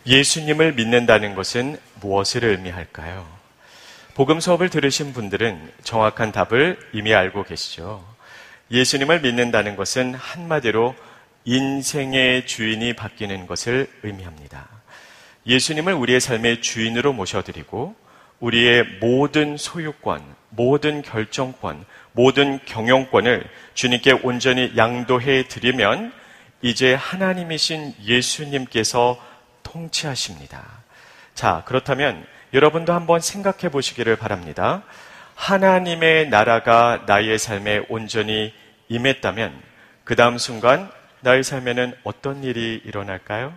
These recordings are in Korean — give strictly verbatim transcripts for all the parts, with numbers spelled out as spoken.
예수님을 믿는다는 것은 무엇을 의미할까요? 복음 수업을 들으신 분들은 정확한 답을 이미 알고 계시죠. 예수님을 믿는다는 것은 한마디로 인생의 주인이 바뀌는 것을 의미합니다. 예수님을 우리의 삶의 주인으로 모셔드리고 우리의 모든 소유권, 모든 결정권, 모든 경영권을 주님께 온전히 양도해 드리면 이제 하나님이신 예수님께서 통치하십니다. 자, 그렇다면 여러분도 한번 생각해 보시기를 바랍니다. 하나님의 나라가 나의 삶에 온전히 임했다면 그 다음 순간 나의 삶에는 어떤 일이 일어날까요?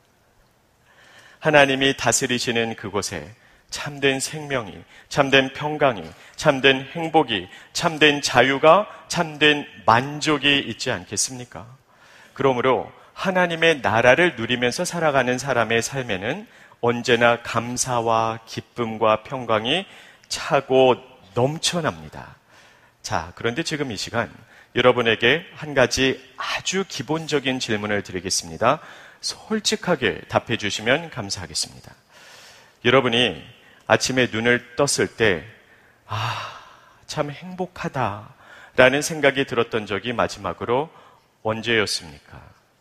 하나님이 다스리시는 그곳에 참된 생명이, 참된 평강이, 참된 행복이, 참된 자유가, 참된 만족이 있지 않겠습니까? 그러므로 하나님의 나라를 누리면서 살아가는 사람의 삶에는 언제나 감사와 기쁨과 평강이 차고 넘쳐납니다. 자, 그런데 지금 이 시간 여러분에게 한 가지 아주 기본적인 질문을 드리겠습니다. 솔직하게 답해 주시면 감사하겠습니다. 여러분이 아침에 눈을 떴을 때 아, 참 행복하다라는 생각이 들었던 적이 마지막으로 언제였습니까?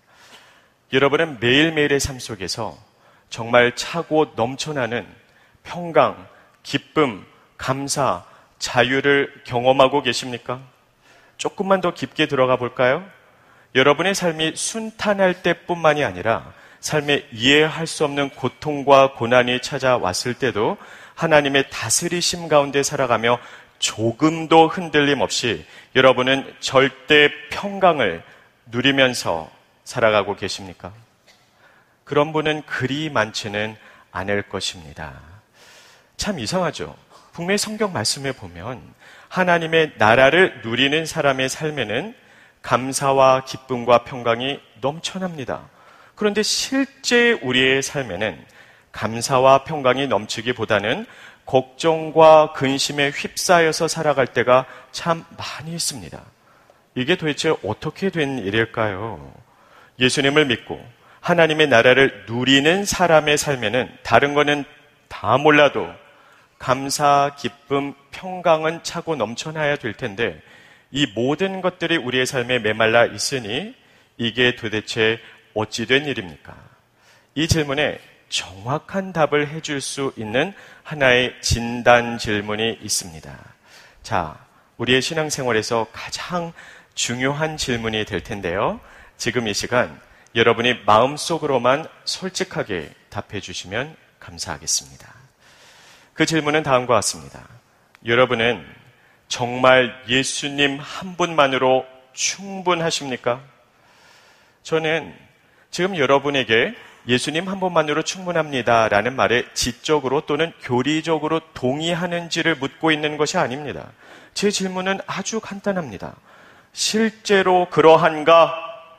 여러분은 매일매일의 삶 속에서 정말 차고 넘쳐나는 평강, 기쁨, 감사, 자유를 경험하고 계십니까? 조금만 더 깊게 들어가 볼까요? 여러분의 삶이 순탄할 때뿐만이 아니라 삶에 이해할 수 없는 고통과 고난이 찾아왔을 때도 하나님의 다스리심 가운데 살아가며 조금도 흔들림 없이 여러분은 절대 평강을 누리면서 살아가고 계십니까? 그런 분은 그리 많지는 않을 것입니다. 참 이상하죠? 분명히 성경 말씀에 보면 하나님의 나라를 누리는 사람의 삶에는 감사와 기쁨과 평강이 넘쳐납니다. 그런데 실제 우리의 삶에는 감사와 평강이 넘치기보다는 걱정과 근심에 휩싸여서 살아갈 때가 참 많이 있습니다. 이게 도대체 어떻게 된 일일까요? 예수님을 믿고 하나님의 나라를 누리는 사람의 삶에는 다른 거는 다 몰라도 감사, 기쁨, 평강은 차고 넘쳐나야 될 텐데 이 모든 것들이 우리의 삶에 메말라 있으니 이게 도대체 어찌 된 일입니까? 이 질문에 정확한 답을 해줄 수 있는 하나의 진단 질문이 있습니다. 자, 우리의 신앙생활에서 가장 중요한 질문이 될 텐데요. 지금 이 시간 여러분이 마음속으로만 솔직하게 답해 주시면 감사하겠습니다. 그 질문은 다음과 같습니다. 여러분은 정말 예수님 한 분만으로 충분하십니까? 저는 지금 여러분에게 예수님 한 분만으로 충분합니다 라는 말에 지적으로 또는 교리적으로 동의하는지를 묻고 있는 것이 아닙니다. 제 질문은 아주 간단합니다. 실제로 그러한가?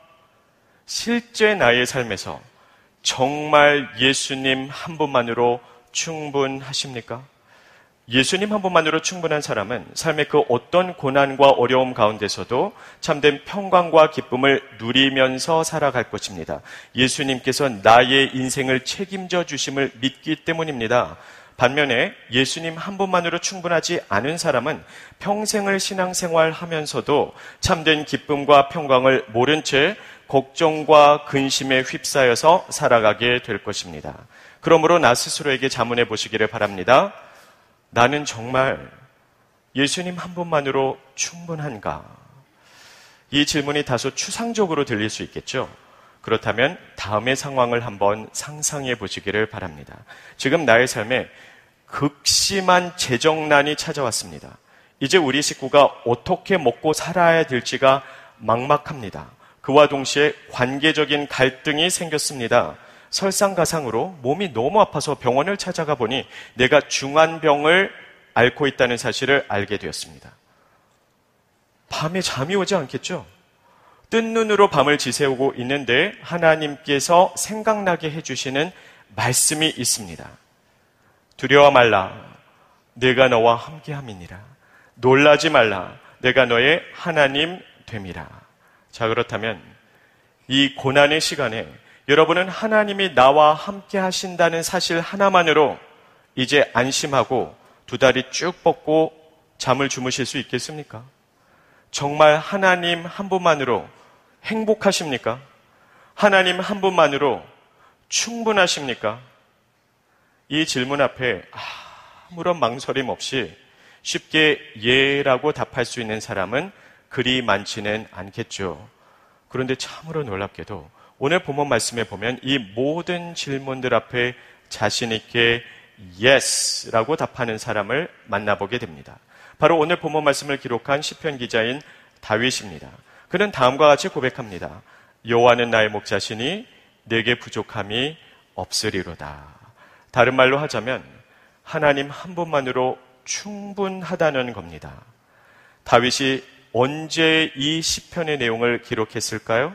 실제 나의 삶에서 정말 예수님 한 분만으로 충분하십니까? 예수님 한 분만으로 충분한 사람은 삶의 그 어떤 고난과 어려움 가운데서도 참된 평강과 기쁨을 누리면서 살아갈 것입니다. 예수님께서 나의 인생을 책임져 주심을 믿기 때문입니다. 반면에 예수님 한 분만으로 충분하지 않은 사람은 평생을 신앙생활 하면서도 참된 기쁨과 평강을 모른 채 걱정과 근심에 휩싸여서 살아가게 될 것입니다. 그러므로 나 스스로에게 자문해 보시기를 바랍니다. 나는 정말 예수님 한 분만으로 충분한가? 이 질문이 다소 추상적으로 들릴 수 있겠죠? 그렇다면 다음의 상황을 한번 상상해 보시기를 바랍니다. 지금 나의 삶에 극심한 재정난이 찾아왔습니다. 이제 우리 식구가 어떻게 먹고 살아야 될지가 막막합니다. 그와 동시에 관계적인 갈등이 생겼습니다. 설상가상으로 몸이 너무 아파서 병원을 찾아가 보니 내가 중환병을 앓고 있다는 사실을 알게 되었습니다. 밤에 잠이 오지 않겠죠? 뜬 눈으로 밤을 지새우고 있는데 하나님께서 생각나게 해주시는 말씀이 있습니다. 두려워 말라, 내가 너와 함께함이니라. 놀라지 말라, 내가 너의 하나님 됨이라. 자, 그렇다면 이 고난의 시간에 여러분은 하나님이 나와 함께 하신다는 사실 하나만으로 이제 안심하고 두 다리 쭉 뻗고 잠을 주무실 수 있겠습니까? 정말 하나님 한 분만으로 행복하십니까? 하나님 한 분만으로 충분하십니까? 이 질문 앞에 아무런 망설임 없이 쉽게 예라고 답할 수 있는 사람은 그리 많지는 않겠죠. 그런데 참으로 놀랍게도 오늘 본문 말씀에 보면 이 모든 질문들 앞에 자신 있게 Yes라고 답하는 사람을 만나보게 됩니다. 바로 오늘 본문 말씀을 기록한 시편 기자인 다윗입니다. 그는 다음과 같이 고백합니다. 여호와는 나의 목자시니 내게 부족함이 없으리로다. 다른 말로 하자면 하나님 한 분만으로 충분하다는 겁니다. 다윗이 언제 이 시편의 내용을 기록했을까요?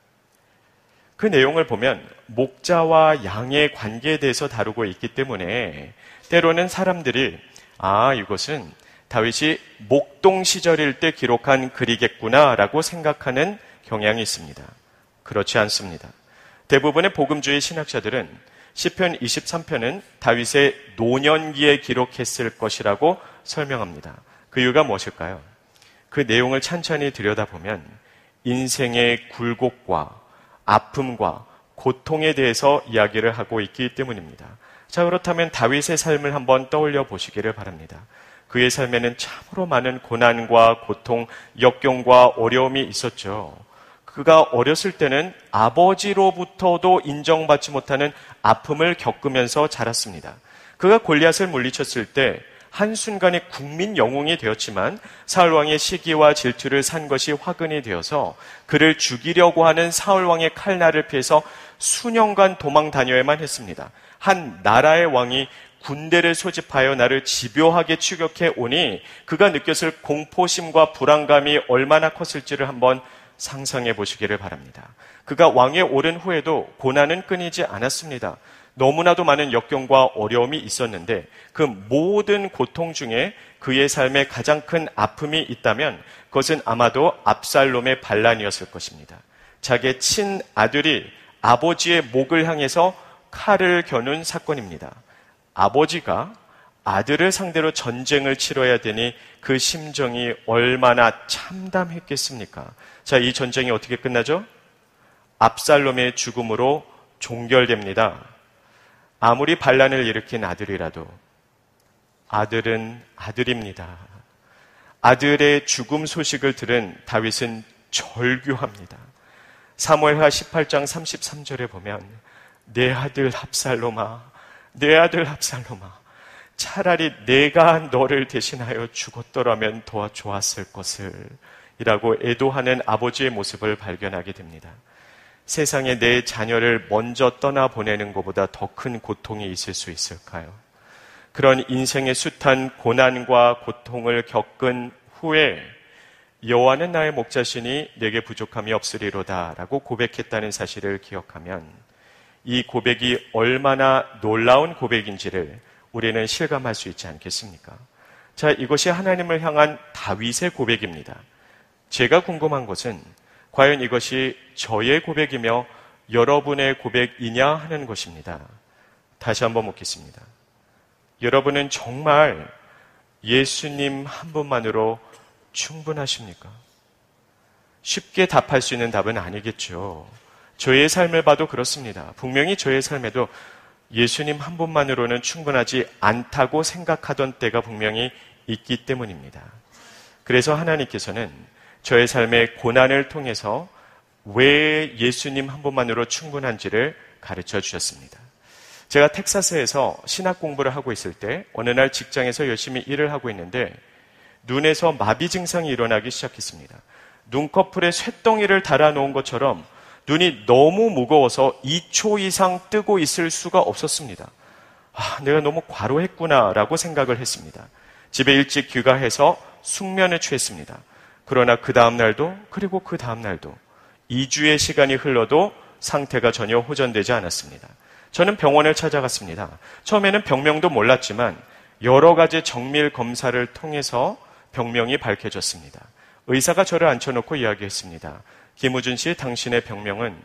그 내용을 보면 목자와 양의 관계에 대해서 다루고 있기 때문에 때로는 사람들이 아, 이것은 다윗이 목동 시절일 때 기록한 글이겠구나라고 생각하는 경향이 있습니다. 그렇지 않습니다. 대부분의 복음주의 신학자들은 시편 이십삼 편은 다윗의 노년기에 기록했을 것이라고 설명합니다. 그 이유가 무엇일까요? 그 내용을 찬찬히 들여다보면 인생의 굴곡과 아픔과 고통에 대해서 이야기를 하고 있기 때문입니다. 자, 그렇다면 다윗의 삶을 한번 떠올려 보시기를 바랍니다. 그의 삶에는 참으로 많은 고난과 고통, 역경과 어려움이 있었죠. 그가 어렸을 때는 아버지로부터도 인정받지 못하는 아픔을 겪으면서 자랐습니다. 그가 골리앗을 물리쳤을 때 한순간에 국민 영웅이 되었지만 사울왕의 시기와 질투를 산 것이 화근이 되어서 그를 죽이려고 하는 사울왕의 칼날을 피해서 수년간 도망 다녀야만 했습니다. 한 나라의 왕이 군대를 소집하여 나를 집요하게 추격해 오니 그가 느꼈을 공포심과 불안감이 얼마나 컸을지를 한번 상상해 보시기를 바랍니다. 그가 왕에 오른 후에도 고난은 끊이지 않았습니다. 너무나도 많은 역경과 어려움이 있었는데 그 모든 고통 중에 그의 삶에 가장 큰 아픔이 있다면 그것은 아마도 압살롬의 반란이었을 것입니다. 자기의 친아들이 아버지의 목을 향해서 칼을 겨눈 사건입니다. 아버지가 아들을 상대로 전쟁을 치러야 되니 그 심정이 얼마나 참담했겠습니까? 자, 이 전쟁이 어떻게 끝나죠? 압살롬의 죽음으로 종결됩니다. 아무리 반란을 일으킨 아들이라도 아들은 아들입니다. 아들의 죽음 소식을 들은 다윗은 절규합니다. 사무엘하 십팔 장 삼십삼 절에 보면 내 아들 압살롬아, 내 아들 압살롬아, 차라리 내가 너를 대신하여 죽었더라면 더 좋았을 것을 이라고 애도하는 아버지의 모습을 발견하게 됩니다. 세상에 내 자녀를 먼저 떠나보내는 것보다 더 큰 고통이 있을 수 있을까요? 그런 인생의 숱한 고난과 고통을 겪은 후에 여호와는 나의 목자시니 내게 부족함이 없으리로다 라고 고백했다는 사실을 기억하면 이 고백이 얼마나 놀라운 고백인지를 우리는 실감할 수 있지 않겠습니까? 자, 이것이 하나님을 향한 다윗의 고백입니다. 제가 궁금한 것은 과연 이것이 저의 고백이며 여러분의 고백이냐 하는 것입니다. 다시 한번 묻겠습니다. 여러분은 정말 예수님 한 분만으로 충분하십니까? 쉽게 답할 수 있는 답은 아니겠죠. 저의 삶을 봐도 그렇습니다. 분명히 저의 삶에도 예수님 한 분만으로는 충분하지 않다고 생각하던 때가 분명히 있기 때문입니다. 그래서 하나님께서는 저의 삶의 고난을 통해서 왜 예수님 한 분만으로 충분한지를 가르쳐 주셨습니다. 제가 텍사스에서 신학 공부를 하고 있을 때 어느 날 직장에서 열심히 일을 하고 있는데 눈에서 마비 증상이 일어나기 시작했습니다. 눈꺼풀에 쇳덩이를 달아놓은 것처럼 눈이 너무 무거워서 이 초 이상 뜨고 있을 수가 없었습니다. 아, 내가 너무 과로했구나라고 생각을 했습니다. 집에 일찍 귀가해서 숙면을 취했습니다. 그러나 그 다음 날도 그리고 그 다음 날도 이 주의 시간이 흘러도 상태가 전혀 호전되지 않았습니다. 저는 병원을 찾아갔습니다. 처음에는 병명도 몰랐지만 여러 가지 정밀 검사를 통해서 병명이 밝혀졌습니다. 의사가 저를 앉혀놓고 이야기했습니다. 김우준 씨, 당신의 병명은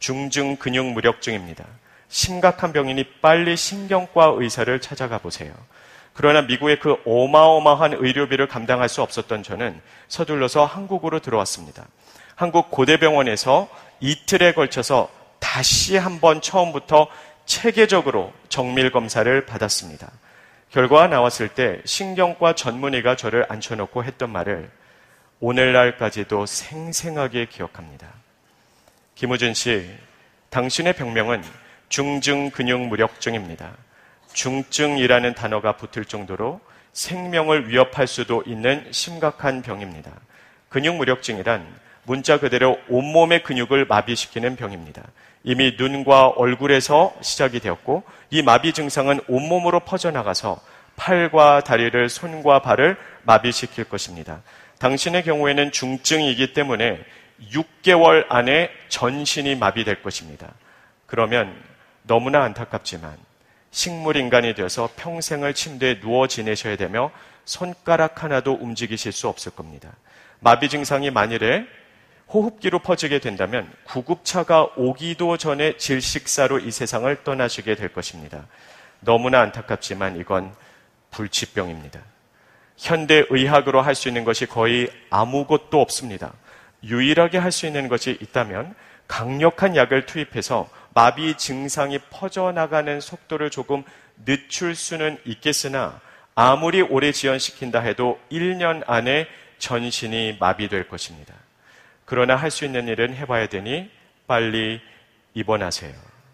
중증 근육 무력증입니다. 심각한 병이니 빨리 신경과 의사를 찾아가 보세요. 그러나 미국의 그 어마어마한 의료비를 감당할 수 없었던 저는 서둘러서 한국으로 들어왔습니다. 한국 고대병원에서 이틀에 걸쳐서 다시 한번 처음부터 체계적으로 정밀 검사를 받았습니다. 결과가 나왔을 때 신경과 전문의가 저를 앉혀놓고 했던 말을 오늘날까지도 생생하게 기억합니다. 김우준 씨, 당신의 병명은 중증 근육 무력증입니다. 중증이라는 단어가 붙을 정도로 생명을 위협할 수도 있는 심각한 병입니다. 근육 무력증이란 문자 그대로 온몸의 근육을 마비시키는 병입니다. 이미 눈과 얼굴에서 시작이 되었고 이 마비 증상은 온몸으로 퍼져나가서 팔과 다리를, 손과 발을 마비시킬 것입니다. 당신의 경우에는 중증이기 때문에 육 개월 안에 전신이 마비될 것입니다. 그러면 너무나 안타깝지만 식물인간이 되어서 평생을 침대에 누워 지내셔야 되며 손가락 하나도 움직이실 수 없을 겁니다. 마비 증상이 만일에 호흡기로 퍼지게 된다면 구급차가 오기도 전에 질식사로 이 세상을 떠나시게 될 것입니다. 너무나 안타깝지만 이건 불치병입니다. 현대의학으로 할 수 있는 것이 거의 아무것도 없습니다. 유일하게 할 수 있는 것이 있다면 강력한 약을 투입해서 마비 증상이 퍼져나가는 속도를 조금 늦출 수는 있겠으나 아무리 오래 지연시킨다 해도 일 년 안에 전신이 마비될 것입니다. 그러나 할 수 있는 일은 해봐야 되니 빨리 입원하세요.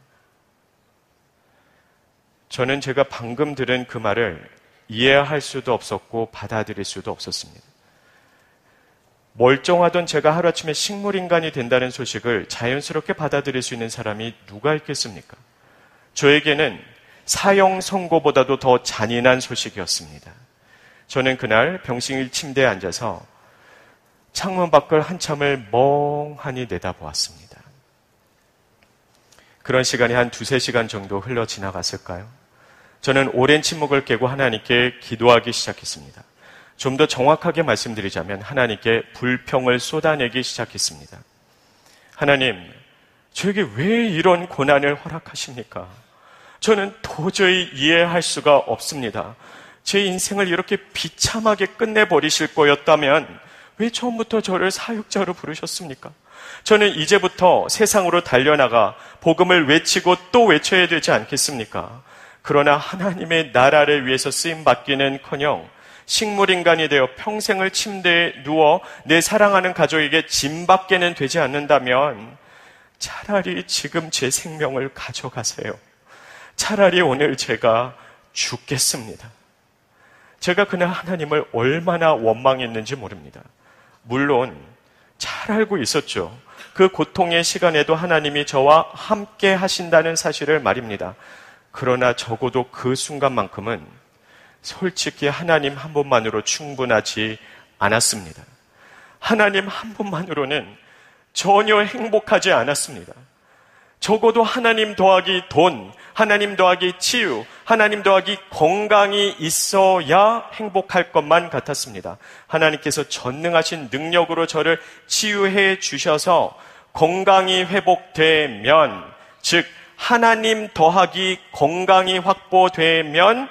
저는 제가 방금 들은 그 말을 이해할 수도 없었고 받아들일 수도 없었습니다. 멀쩡하던 제가 하루아침에 식물인간이 된다는 소식을 자연스럽게 받아들일 수 있는 사람이 누가 있겠습니까? 저에게는 사형 선고보다도 더 잔인한 소식이었습니다. 저는 그날 병실 침대에 앉아서 창문 밖을 한참을 멍하니 내다보았습니다. 그런 시간이 한 두세 시간 정도 흘러 지나갔을까요? 저는 오랜 침묵을 깨고 하나님께 기도하기 시작했습니다. 좀 더 정확하게 말씀드리자면 하나님께 불평을 쏟아내기 시작했습니다. 하나님, 저에게 왜 이런 고난을 허락하십니까? 저는 도저히 이해할 수가 없습니다. 제 인생을 이렇게 비참하게 끝내버리실 거였다면 왜 처음부터 저를 사역자로 부르셨습니까? 저는 이제부터 세상으로 달려나가 복음을 외치고 또 외쳐야 되지 않겠습니까? 그러나 하나님의 나라를 위해서 쓰임받기는커녕 식물인간이 되어 평생을 침대에 누워 내 사랑하는 가족에게 짐밖에는 되지 않는다면 차라리 지금 제 생명을 가져가세요. 차라리 오늘 제가 죽겠습니다. 제가 그날 하나님을 얼마나 원망했는지 모릅니다. 물론 잘 알고 있었죠. 그 고통의 시간에도 하나님이 저와 함께 하신다는 사실을 말입니다. 그러나 적어도 그 순간만큼은 솔직히 하나님 한 분만으로 충분하지 않았습니다. 하나님 한 분만으로는 전혀 행복하지 않았습니다. 적어도 하나님 더하기 돈, 하나님 더하기 치유, 하나님 더하기 건강이 있어야 행복할 것만 같았습니다. 하나님께서 전능하신 능력으로 저를 치유해 주셔서 건강이 회복되면, 즉 하나님 더하기 건강이 확보되면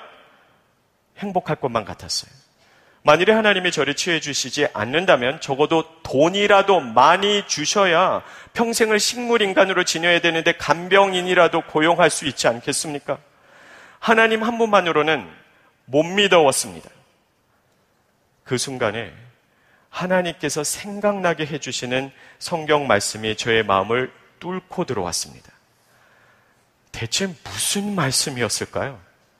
행복할 것만 같았어요. 만일에 하나님이 저를 치유해 주시지 않는다면 적어도 돈이라도 많이 주셔야 평생을 식물인간으로 지내야 되는데 간병인이라도 고용할 수 있지 않겠습니까? 하나님 한 분만으로는 못 믿어왔습니다. 그 순간에 하나님께서 생각나게 해주시는 성경 말씀이 저의 마음을 뚫고 들어왔습니다. 대체 무슨 말씀이었을까요?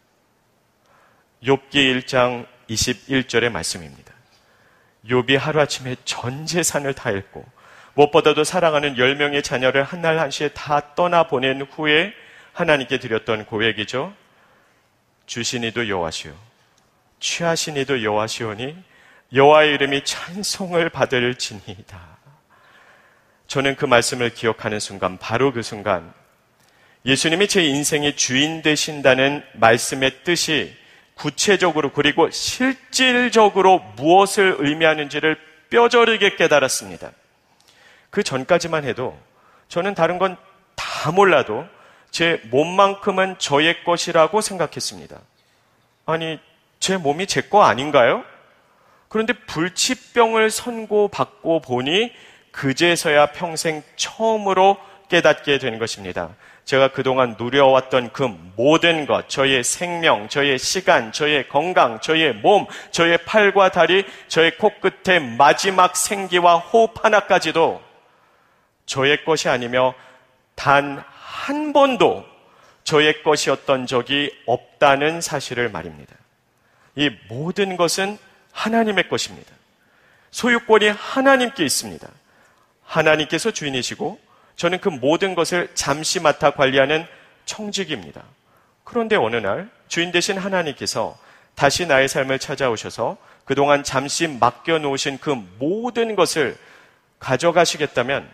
욥기 일 장 이십일 절의 말씀입니다. 욥이 하루아침에 전 재산을 다 잃고 무엇보다도 사랑하는 열 명의 자녀를 한날 한시에 다 떠나보낸 후에 하나님께 드렸던 고백이죠. 주시니도 여호와시오, 취하시니도 여호와시오니 여호와의 이름이 찬송을 받을지니이다. 저는 그 말씀을 기억하는 순간, 바로 그 순간 예수님이 제 인생의 주인 되신다는 말씀의 뜻이 구체적으로 그리고 실질적으로 무엇을 의미하는지를 뼈저리게 깨달았습니다. 그 전까지만 해도 저는 다른 건 다 몰라도 제 몸만큼은 저의 것이라고 생각했습니다. 아니, 제 몸이 제 거 아닌가요? 그런데 불치병을 선고받고 보니 그제서야 평생 처음으로 깨닫게 된 것입니다. 제가 그동안 누려왔던 그 모든 것, 저의 생명, 저의 시간, 저의 건강, 저의 몸, 저의 팔과 다리, 저의 코끝의 마지막 생기와 호흡 하나까지도 저의 것이 아니며 단 한 번도 저의 것이었던 적이 없다는 사실을 말입니다. 이 모든 것은 하나님의 것입니다. 소유권이 하나님께 있습니다. 하나님께서 주인이시고 저는 그 모든 것을 잠시 맡아 관리하는 청직입니다. 그런데 어느 날 주인 되신 하나님께서 다시 나의 삶을 찾아오셔서 그동안 잠시 맡겨놓으신 그 모든 것을 가져가시겠다면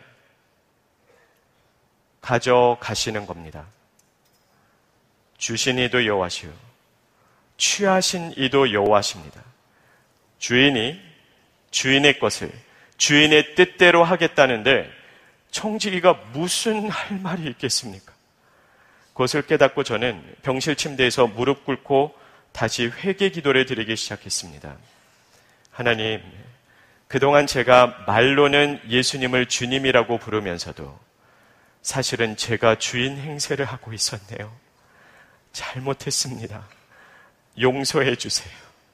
가져가시는 겁니다. 주신 이도 여호와시오, 취하신 이도 여호와십니다. 주인이 주인의 것을 주인의 뜻대로 하겠다는데 청지기가 무슨 할 말이 있겠습니까? 그것을 깨닫고 저는 병실 침대에서 무릎 꿇고 다시 회개 기도를 드리기 시작했습니다. 하나님, 그동안 제가 말로는 예수님을 주님이라고 부르면서도 사실은 제가 주인 행세를 하고 있었네요. 잘못했습니다. 용서해 주세요.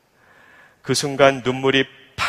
그 순간 눈물이 팍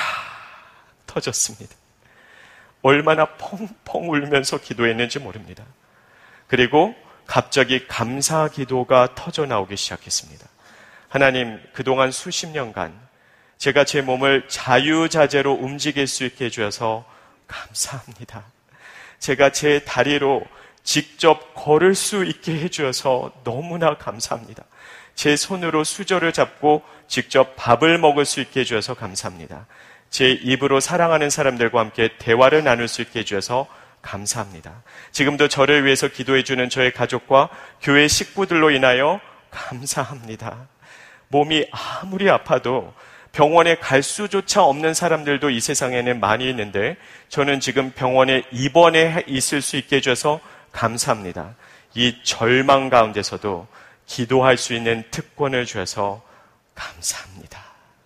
터졌습니다. 얼마나 펑펑 울면서 기도했는지 모릅니다. 그리고 갑자기 감사 기도가 터져 나오기 시작했습니다. 하나님, 그동안 수십 년간 제가 제 몸을 자유자재로 움직일 수 있게 해주셔서 감사합니다. 제가 제 다리로 직접 걸을 수 있게 해주셔서 너무나 감사합니다. 제 손으로 수저를 잡고 직접 밥을 먹을 수 있게 해주셔서 감사합니다. 제 입으로 사랑하는 사람들과 함께 대화를 나눌 수 있게 해주셔서 감사합니다. 지금도 저를 위해서 기도해주는 저의 가족과 교회 식구들로 인하여 감사합니다. 몸이 아무리 아파도 병원에 갈 수조차 없는 사람들도 이 세상에는 많이 있는데 저는 지금 병원에 입원해 있을 수 있게 해줘서 감사합니다. 이 절망 가운데서도 기도할 수 있는 특권을 주셔서 감사합니다.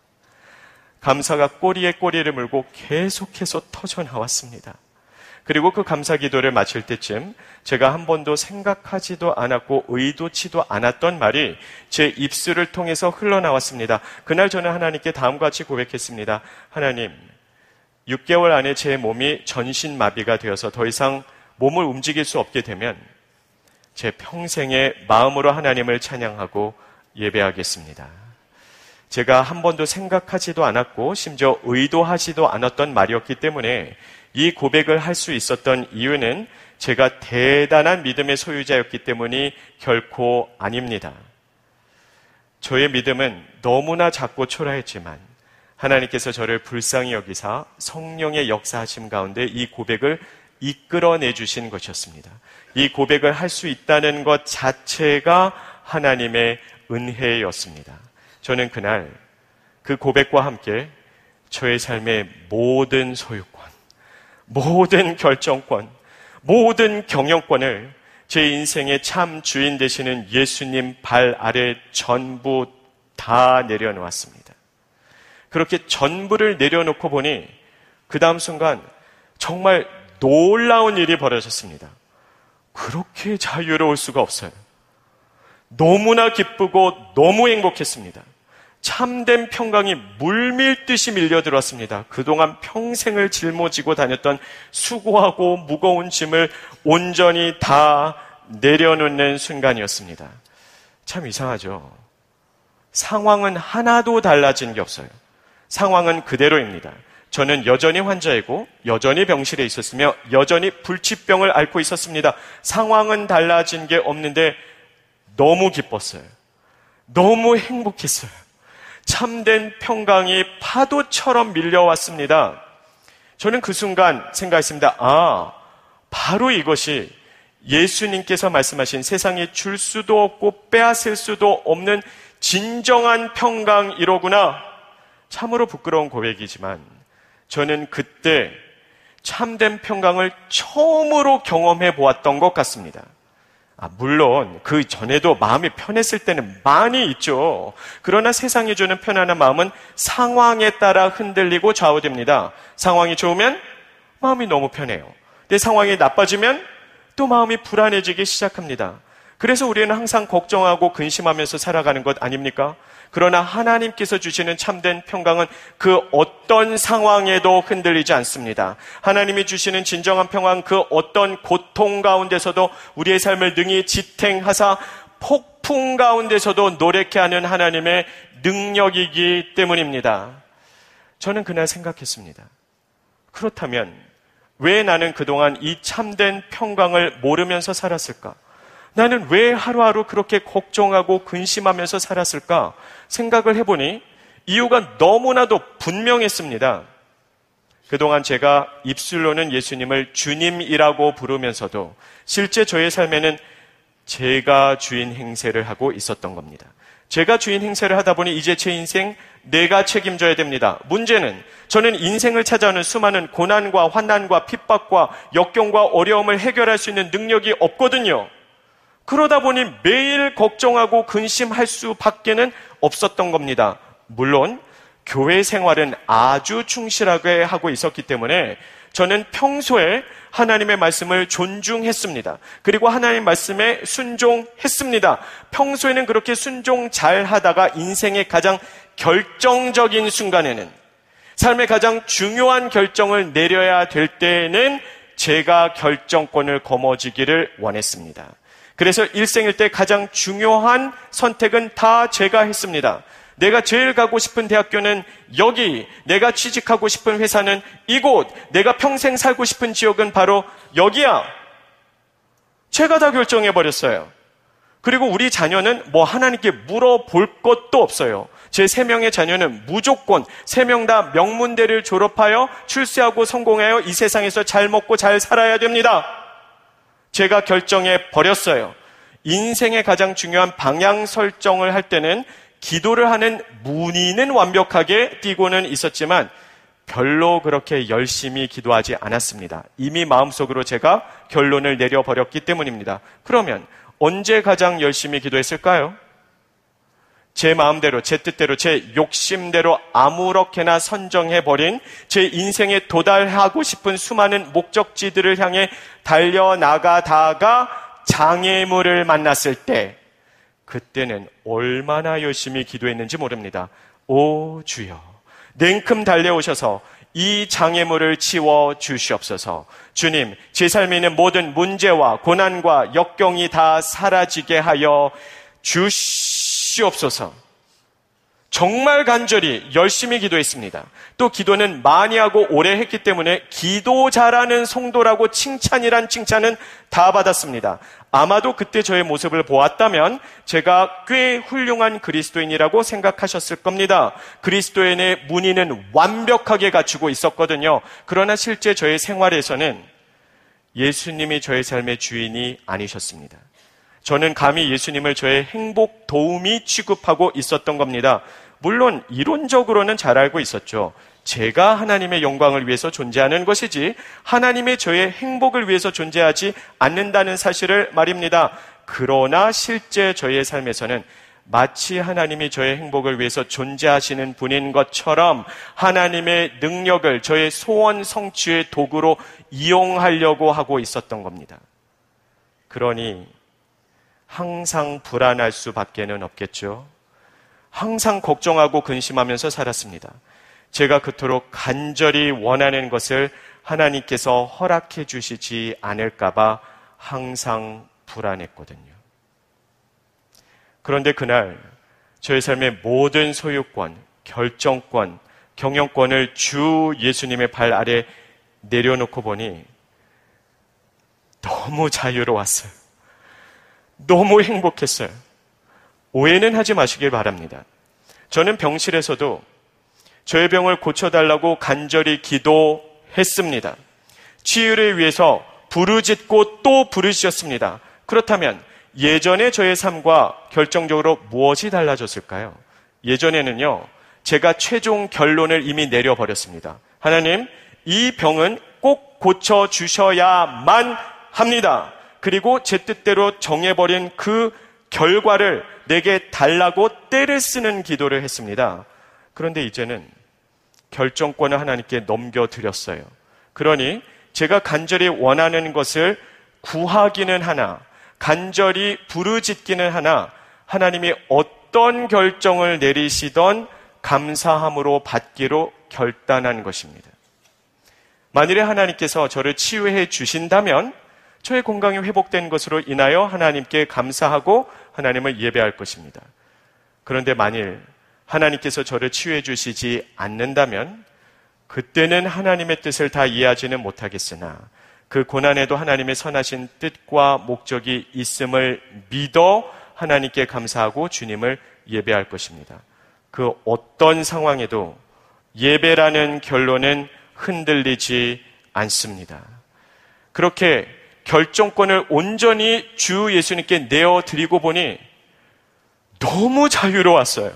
감사가 꼬리에 꼬리를 물고 계속해서 터져 나왔습니다. 그리고 그 감사 기도를 마칠 때쯤 제가 한 번도 생각하지도 않았고 의도치도 않았던 말이 제 입술을 통해서 흘러나왔습니다. 그날 저는 하나님께 다음과 같이 고백했습니다. 하나님, 육 개월 안에 제 몸이 전신마비가 되어서 더 이상 몸을 움직일 수 없게 되면 제 평생에 마음으로 하나님을 찬양하고 예배하겠습니다. 제가 한 번도 생각하지도 않았고 심지어 의도하지도 않았던 말이었기 때문에 이 고백을 할 수 있었던 이유는 제가 대단한 믿음의 소유자였기 때문이 결코 아닙니다. 저의 믿음은 너무나 작고 초라했지만 하나님께서 저를 불쌍히 여기사 성령의 역사하심 가운데 이 고백을 이끌어내 주신 것이었습니다. 이 고백을 할 수 있다는 것 자체가 하나님의 은혜였습니다. 저는 그날 그 고백과 함께 저의 삶의 모든 소유권, 모든 결정권, 모든 경영권을 제 인생의 참 주인 되시는 예수님 발 아래 전부 다 내려놓았습니다. 그렇게 전부를 내려놓고 보니 그 다음 순간 정말 놀라운 일이 벌어졌습니다. 그렇게 자유로울 수가 없어요. 너무나 기쁘고 너무 행복했습니다. 참된 평강이 물밀듯이 밀려들었습니다. 그동안 평생을 짊어지고 다녔던 수고하고 무거운 짐을 온전히 다 내려놓는 순간이었습니다. 참 이상하죠. 상황은 하나도 달라진 게 없어요. 상황은 그대로입니다. 저는 여전히 환자이고 여전히 병실에 있었으며 여전히 불치병을 앓고 있었습니다. 상황은 달라진 게 없는데 너무 기뻤어요. 너무 행복했어요. 참된 평강이 파도처럼 밀려왔습니다. 저는 그 순간 생각했습니다. 아, 바로 이것이 예수님께서 말씀하신 세상에 줄 수도 없고 빼앗을 수도 없는 진정한 평강이로구나. 참으로 부끄러운 고백이지만 저는 그때 참된 평강을 처음으로 경험해 보았던 것 같습니다. 아, 물론 그 전에도 마음이 편했을 때는 많이 있죠. 그러나 세상이 주는 편안한 마음은 상황에 따라 흔들리고 좌우됩니다. 상황이 좋으면 마음이 너무 편해요. 근데 상황이 나빠지면 또 마음이 불안해지기 시작합니다. 그래서 우리는 항상 걱정하고 근심하면서 살아가는 것 아닙니까? 그러나 하나님께서 주시는 참된 평강은 그 어떤 상황에도 흔들리지 않습니다. 하나님이 주시는 진정한 평강, 그 어떤 고통 가운데서도 우리의 삶을 능히 지탱하사 폭풍 가운데서도 노래케 하는 하나님의 능력이기 때문입니다. 저는 그날 생각했습니다. 그렇다면 왜 나는 그동안 이 참된 평강을 모르면서 살았을까? 나는 왜 하루하루 그렇게 걱정하고 근심하면서 살았을까? 생각을 해보니 이유가 너무나도 분명했습니다. 그동안 제가 입술로는 예수님을 주님이라고 부르면서도 실제 저의 삶에는 제가 주인 행세를 하고 있었던 겁니다. 제가 주인 행세를 하다 보니 이제 제 인생 내가 책임져야 됩니다. 문제는 저는 인생을 찾아오는 수많은 고난과 환난과 핍박과 역경과 어려움을 해결할 수 있는 능력이 없거든요. 그러다 보니 매일 걱정하고 근심할 수밖에는 없었던 겁니다. 물론 교회 생활은 아주 충실하게 하고 있었기 때문에 저는 평소에 하나님의 말씀을 존중했습니다. 그리고 하나님의 말씀에 순종했습니다. 평소에는 그렇게 순종 잘 하다가 인생의 가장 결정적인 순간에는, 삶의 가장 중요한 결정을 내려야 될 때에는 제가 결정권을 거머쥐기를 원했습니다. 그래서 일생일 때 가장 중요한 선택은 다 제가 했습니다. 내가 제일 가고 싶은 대학교는 여기, 내가 취직하고 싶은 회사는 이곳, 내가 평생 살고 싶은 지역은 바로 여기야. 제가 다 결정해버렸어요. 그리고 우리 자녀는 뭐 하나님께 물어볼 것도 없어요. 제 세 명의 자녀는 무조건 세 명 다 명문대를 졸업하여 출세하고 성공하여 이 세상에서 잘 먹고 잘 살아야 됩니다. 제가 결정해 버렸어요. 인생의 가장 중요한 방향 설정을 할 때는 기도를 하는 문의는 완벽하게 띄고는 있었지만 별로 그렇게 열심히 기도하지 않았습니다. 이미 마음속으로 제가 결론을 내려버렸기 때문입니다. 그러면 언제 가장 열심히 기도했을까요? 제 마음대로, 제 뜻대로, 제 욕심대로 아무렇게나 선정해버린 제 인생에 도달하고 싶은 수많은 목적지들을 향해 달려나가다가 장애물을 만났을 때, 그때는 얼마나 열심히 기도했는지 모릅니다. 오 주여, 냉큼 달려오셔서 이 장애물을 치워 주시옵소서. 주님, 제 삶에 있는 모든 문제와 고난과 역경이 다 사라지게 하여 주시옵소서. 정말 간절히 열심히 기도했습니다. 또 기도는 많이 하고 오래 했기 때문에 기도 잘하는 성도라고 칭찬이란 칭찬은 다 받았습니다. 아마도 그때 저의 모습을 보았다면 제가 꽤 훌륭한 그리스도인이라고 생각하셨을 겁니다. 그리스도인의 문의는 완벽하게 갖추고 있었거든요. 그러나 실제 저의 생활에서는 예수님이 저의 삶의 주인이 아니셨습니다. 저는 감히 예수님을 저의 행복 도우미 취급하고 있었던 겁니다. 물론 이론적으로는 잘 알고 있었죠. 제가 하나님의 영광을 위해서 존재하는 것이지 하나님의 저의 행복을 위해서 존재하지 않는다는 사실을 말입니다. 그러나 실제 저의 삶에서는 마치 하나님이 저의 행복을 위해서 존재하시는 분인 것처럼 하나님의 능력을 저의 소원 성취의 도구로 이용하려고 하고 있었던 겁니다. 그러니 항상 불안할 수밖에는 없겠죠. 항상 걱정하고 근심하면서 살았습니다. 제가 그토록 간절히 원하는 것을 하나님께서 허락해 주시지 않을까 봐 항상 불안했거든요. 그런데 그날 저의 삶의 모든 소유권, 결정권, 경영권을 주 예수님의 발 아래 내려놓고 보니 너무 자유로웠어요. 너무 행복했어요. 오해는 하지 마시길 바랍니다. 저는 병실에서도 저의 병을 고쳐달라고 간절히 기도했습니다. 치유를 위해서 부르짖고 또 부르짖었습니다. 그렇다면 예전의 저의 삶과 결정적으로 무엇이 달라졌을까요? 예전에는요, 제가 최종 결론을 이미 내려버렸습니다. 하나님, 이 병은 꼭 고쳐주셔야만 합니다. 그리고 제 뜻대로 정해버린 그 결과를 내게 달라고 때를 쓰는 기도를 했습니다. 그런데 이제는 결정권을 하나님께 넘겨드렸어요. 그러니 제가 간절히 원하는 것을 구하기는 하나, 간절히 부르짖기는 하나, 하나님이 어떤 결정을 내리시던 감사함으로 받기로 결단한 것입니다. 만일에 하나님께서 저를 치유해 주신다면 저의 건강이 회복된 것으로 인하여 하나님께 감사하고 하나님을 예배할 것입니다. 그런데 만일 하나님께서 저를 치유해 주시지 않는다면 그때는 하나님의 뜻을 다 이해하지는 못하겠으나 그 고난에도 하나님의 선하신 뜻과 목적이 있음을 믿어 하나님께 감사하고 주님을 예배할 것입니다. 그 어떤 상황에도 예배라는 결론은 흔들리지 않습니다. 그렇게 결정권을 온전히 주 예수님께 내어드리고 보니 너무 자유로웠어요.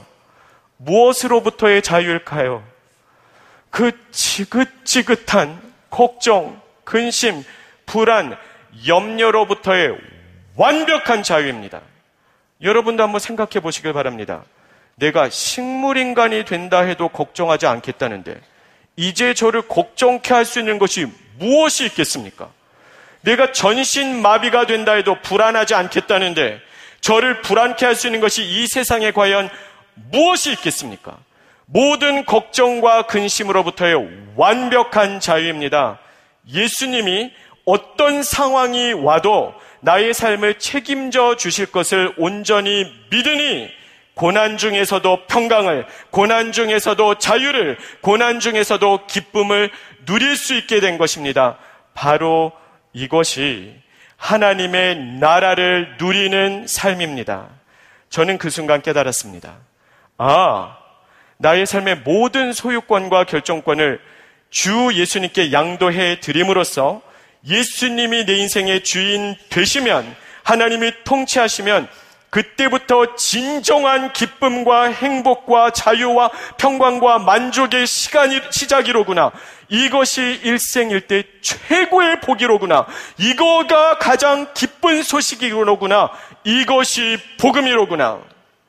무엇으로부터의 자유일까요? 그 지긋지긋한 걱정, 근심, 불안, 염려로부터의 완벽한 자유입니다. 여러분도 한번 생각해 보시길 바랍니다. 내가 식물인간이 된다 해도 걱정하지 않겠다는데 이제 저를 걱정케 할 수 있는 것이 무엇이 있겠습니까? 내가 전신마비가 된다 해도 불안하지 않겠다는데 저를 불안케 할 수 있는 것이 이 세상에 과연 무엇이 있겠습니까? 모든 걱정과 근심으로부터의 완벽한 자유입니다. 예수님이 어떤 상황이 와도 나의 삶을 책임져 주실 것을 온전히 믿으니 고난 중에서도 평강을, 고난 중에서도 자유를, 고난 중에서도 기쁨을 누릴 수 있게 된 것입니다. 바로 이것이 하나님의 나라를 누리는 삶입니다. 저는 그 순간 깨달았습니다. 아, 나의 삶의 모든 소유권과 결정권을 주 예수님께 양도해 드림으로써 예수님이 내 인생의 주인 되시면, 하나님이 통치하시면 그때부터 진정한 기쁨과 행복과 자유와 평강과 만족의 시간이 시작이로구나. 이것이 일생일대 최고의 복이로구나. 이거가 가장 기쁜 소식이로구나. 이것이 복음이로구나.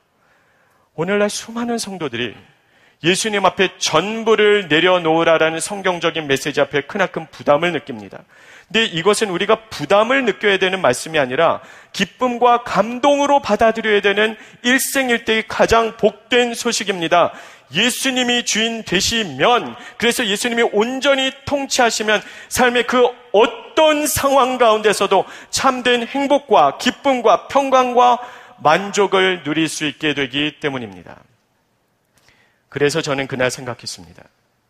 오늘날 수많은 성도들이 예수님 앞에 전부를 내려놓으라라는 성경적인 메시지 앞에 크나큰 부담을 느낍니다. 근데 이것은 우리가 부담을 느껴야 되는 말씀이 아니라 기쁨과 감동으로 받아들여야 되는 일생일대의 가장 복된 소식입니다. 예수님이 주인 되시면, 그래서 예수님이 온전히 통치하시면 삶의 그 어떤 상황 가운데서도 참된 행복과 기쁨과 평강과 만족을 누릴 수 있게 되기 때문입니다. 그래서 저는 그날 생각했습니다.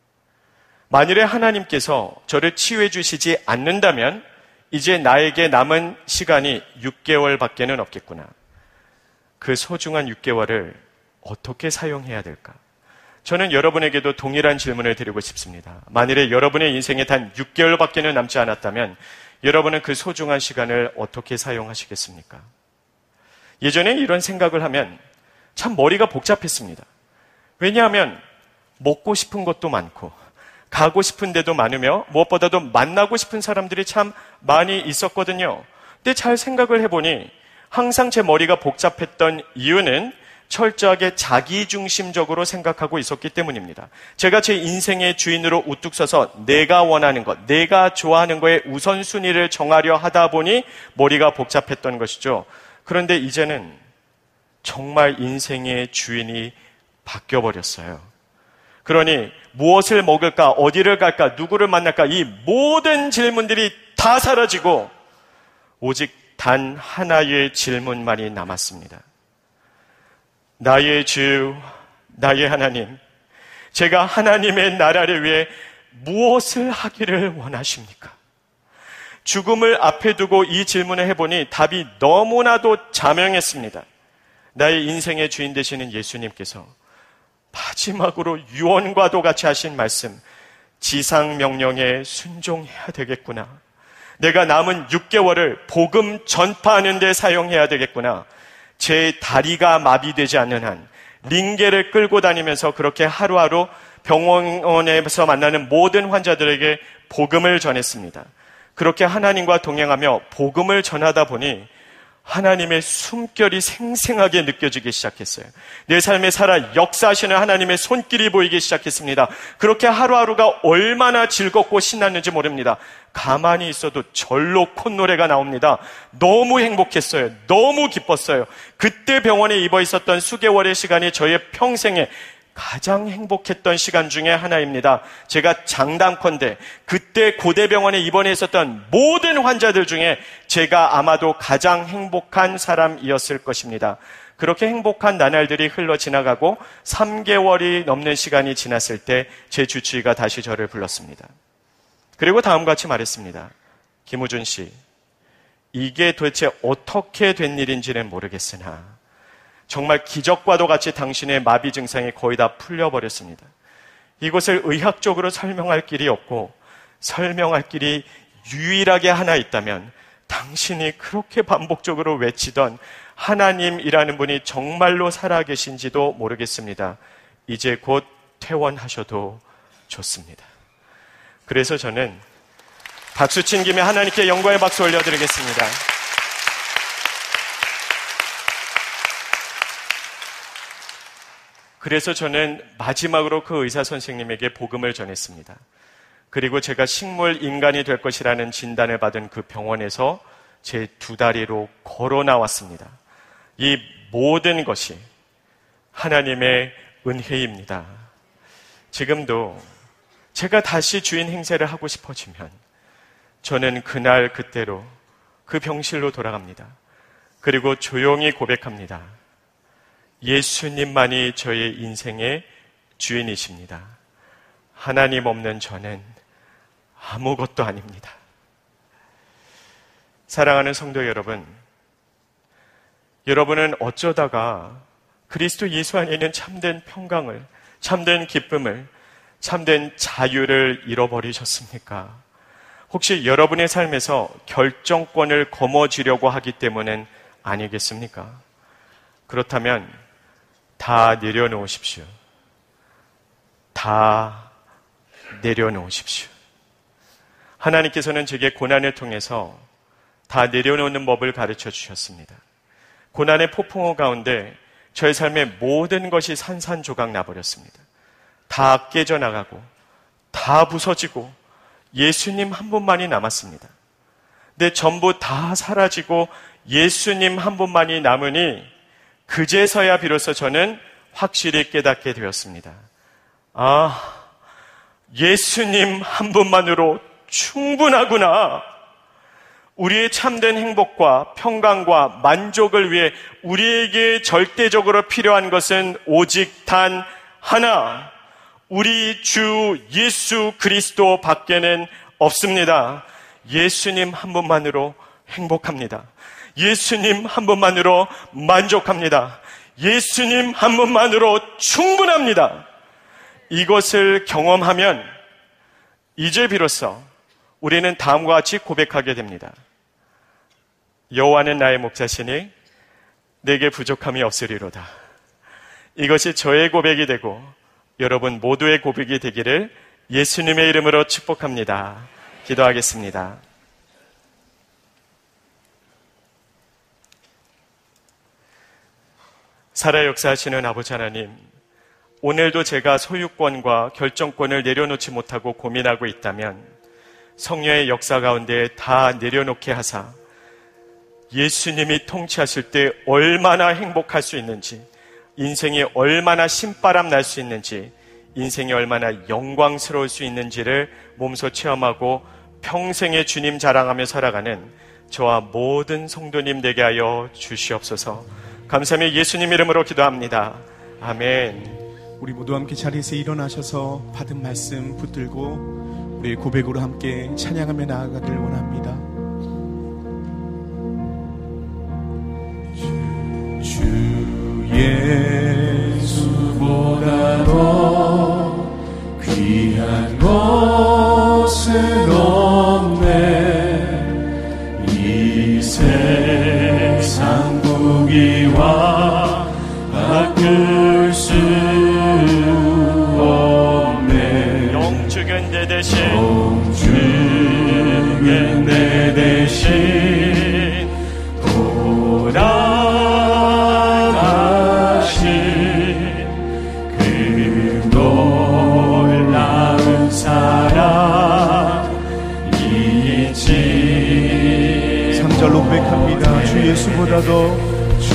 만일에 하나님께서 저를 치유해 주시지 않는다면 이제 나에게 남은 시간이 육 개월밖에는 없겠구나. 그 소중한 육 개월을 어떻게 사용해야 될까? 저는 여러분에게도 동일한 질문을 드리고 싶습니다. 만일에 여러분의 인생에 단 육 개월밖에는 남지 않았다면 여러분은 그 소중한 시간을 어떻게 사용하시겠습니까? 예전에 이런 생각을 하면 참 머리가 복잡했습니다. 왜냐하면 먹고 싶은 것도 많고 가고 싶은 데도 많으며 무엇보다도 만나고 싶은 사람들이 참 많이 있었거든요. 근데 잘 생각을 해보니 항상 제 머리가 복잡했던 이유는 철저하게 자기중심적으로 생각하고 있었기 때문입니다. 제가 제 인생의 주인으로 우뚝 서서 내가 원하는 것, 내가 좋아하는 거에 우선순위를 정하려 하다 보니 머리가 복잡했던 것이죠. 그런데 이제는 정말 인생의 주인이 바뀌어버렸어요. 그러니 무엇을 먹을까, 어디를 갈까, 누구를 만날까, 이 모든 질문들이 다 사라지고 오직 단 하나의 질문만이 남았습니다. 나의 주, 나의 하나님, 제가 하나님의 나라를 위해 무엇을 하기를 원하십니까? 죽음을 앞에 두고 이 질문을 해보니 답이 너무나도 자명했습니다. 나의 인생의 주인 되시는 예수님께서 마지막으로 유언과도 같이 하신 말씀, 지상 명령에 순종해야 되겠구나. 내가 남은 육 개월을 복음 전파하는 데 사용해야 되겠구나. 제 다리가 마비되지 않는 한 링게를 끌고 다니면서 그렇게 하루하루 병원에서 만나는 모든 환자들에게 복음을 전했습니다. 그렇게 하나님과 동행하며 복음을 전하다 보니 하나님의 숨결이 생생하게 느껴지기 시작했어요. 내 삶에 살아 역사하시는 하나님의 손길이 보이기 시작했습니다. 그렇게 하루하루가 얼마나 즐겁고 신났는지 모릅니다. 가만히 있어도 절로 콧노래가 나옵니다. 너무 행복했어요. 너무 기뻤어요. 그때 병원에 입어 있었던 수개월의 시간이 저의 평생에 가장 행복했던 시간 중에 하나입니다. 제가 장담컨대 그때 고대병원에 입원해 있었던 모든 환자들 중에 제가 아마도 가장 행복한 사람이었을 것입니다. 그렇게 행복한 나날들이 흘러 지나가고 삼 개월이 넘는 시간이 지났을 때 제 주치의가 다시 저를 불렀습니다. 그리고 다음과 같이 말했습니다. 김우준 씨, 이게 도대체 어떻게 된 일인지는 모르겠으나 정말 기적과도 같이 당신의 마비 증상이 거의 다 풀려버렸습니다. 이것을 의학적으로 설명할 길이 없고 설명할 길이 유일하게 하나 있다면 당신이 그렇게 반복적으로 외치던 하나님이라는 분이 정말로 살아계신지도 모르겠습니다. 이제 곧 퇴원하셔도 좋습니다. 그래서 저는 박수친 김에 하나님께 영광의 박수 올려드리겠습니다. 그래서 저는 마지막으로 그 의사 선생님에게 복음을 전했습니다. 그리고 제가 식물 인간이 될 것이라는 진단을 받은 그 병원에서 제 두 다리로 걸어 나왔습니다. 이 모든 것이 하나님의 은혜입니다. 지금도 제가 다시 주인 행세를 하고 싶어지면 저는 그날 그때로 그 병실로 돌아갑니다. 그리고 조용히 고백합니다. 예수님만이 저의 인생의 주인이십니다. 하나님 없는 저는 아무것도 아닙니다. 사랑하는 성도 여러분, 여러분은 어쩌다가 그리스도 예수 안에 있는 참된 평강을, 참된 기쁨을, 참된 자유를 잃어버리셨습니까? 혹시 여러분의 삶에서 결정권을 거머쥐려고 하기 때문은 아니겠습니까? 그렇다면 다 내려놓으십시오. 다 내려놓으십시오. 하나님께서는 제게 고난을 통해서 다 내려놓는 법을 가르쳐 주셨습니다. 고난의 폭풍우 가운데 저의 삶의 모든 것이 산산조각 나버렸습니다. 다 깨져나가고 다 부서지고 예수님 한 분만이 남았습니다. 근데 전부 다 사라지고 예수님 한 분만이 남으니 그제서야 비로소 저는 확실히 깨닫게 되었습니다. 아, 예수님 한 분만으로 충분하구나. 우리의 참된 행복과 평강과 만족을 위해 우리에게 절대적으로 필요한 것은 오직 단 하나, 우리 주 예수 그리스도 밖에는 없습니다. 예수님 한 분만으로 행복합니다. 예수님 한 분만으로 만족합니다. 예수님 한 분만으로 충분합니다. 이것을 경험하면 이제 비로소 우리는 다음과 같이 고백하게 됩니다. 여호와는 나의 목자시니 내게 부족함이 없으리로다. 이것이 저의 고백이 되고 여러분 모두의 고백이 되기를 예수님의 이름으로 축복합니다. 기도하겠습니다. 살아 역사하시는 아버지 하나님, 오늘도 제가 소유권과 결정권을 내려놓지 못하고 고민하고 있다면 성령의 역사 가운데 다 내려놓게 하사 예수님이 통치하실 때 얼마나 행복할 수 있는지, 인생이 얼마나 신바람 날 수 있는지, 인생이 얼마나 영광스러울 수 있는지를 몸소 체험하고 평생의 주님 자랑하며 살아가는 저와 모든 성도님 되게 하여 주시옵소서. 감사하며 예수님 이름으로 기도합니다. 아멘. 우리 모두 함께 자리에서 일어나셔서 받은 말씀 붙들고 우리의 고백으로 함께 찬양하며 나아가길 원합니다. 주, 주 예수보다도 귀한 것은 없네. 이 세상 무기와 바꿀 수 없네. 영주겐 내 대신 영주겐 내 고백합니다. 주 예수보다도 주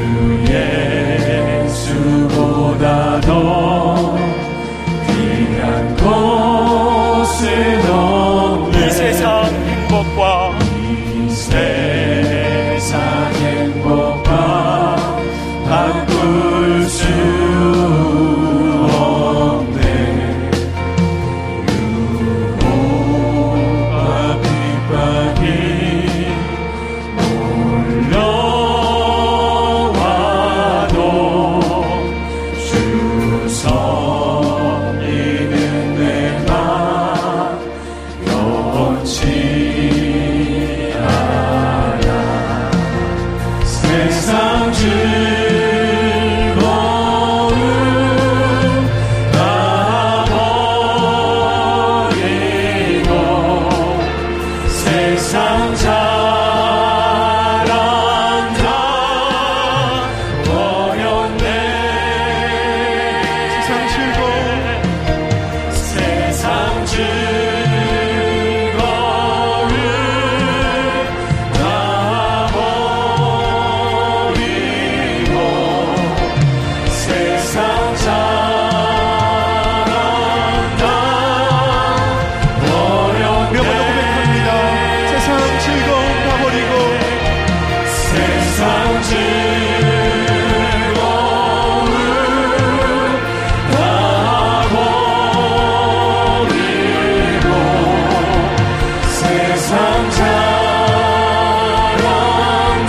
예수보다도 귀한 곳은 없네. 이 세상 행복과 이 세상 행복과 바꿀 수 없네. 유혹과 핍박이 몰려와도 주 섬기는 내 맘 변치 않아. 세상 즐거움 다 버리고 세상 자랑 다 버렸네. 세상 즐거움 세상 즐거움 다 버리고 세상 자랑 다 버렸네. 우리 먼저 고백합니다. 세상 즐거움 다 버리고 세상 즐거움 다 버리고 세상 자랑 다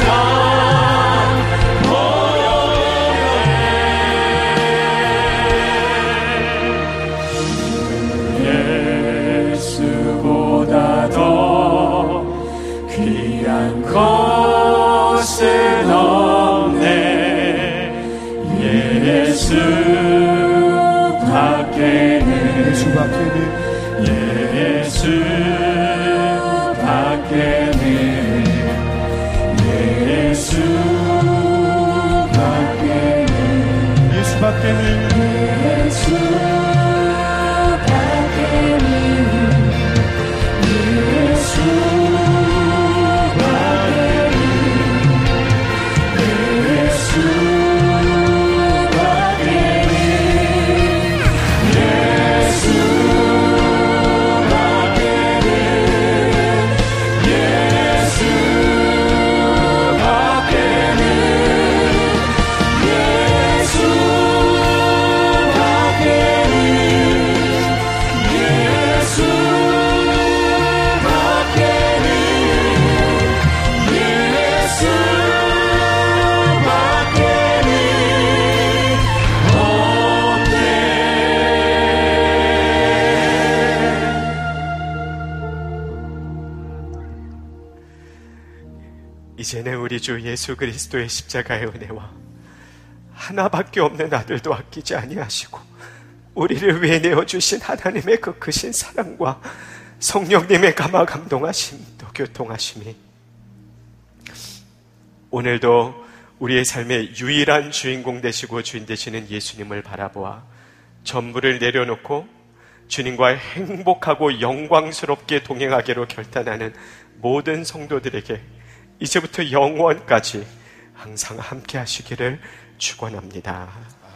버렸네. 예수보다도 귀한 것은 없네. 예수 밖에는 예수 밖에는 예수 밖에는 예수 밖에는 예수 밖에는 예수 밖에는 예수 밖에는 예수 밖에는 예수 밖에는 예수 밖에는 예수 이제는 우리 주 예수 그리스도의 십자가의 은혜와 하나밖에 없는 아들도 아끼지 아니하시고 우리를 위해 내어주신 하나님의 그 크신 사랑과 성령님의 감화 감동하심 또 교통하심이 오늘도 우리의 삶의 유일한 주인공 되시고 주인 되시는 예수님을 바라보아 전부를 내려놓고 주님과 행복하고 영광스럽게 동행하기로 결단하는 모든 성도들에게 이제부터 영원까지 항상 함께 하시기를 축원합니다.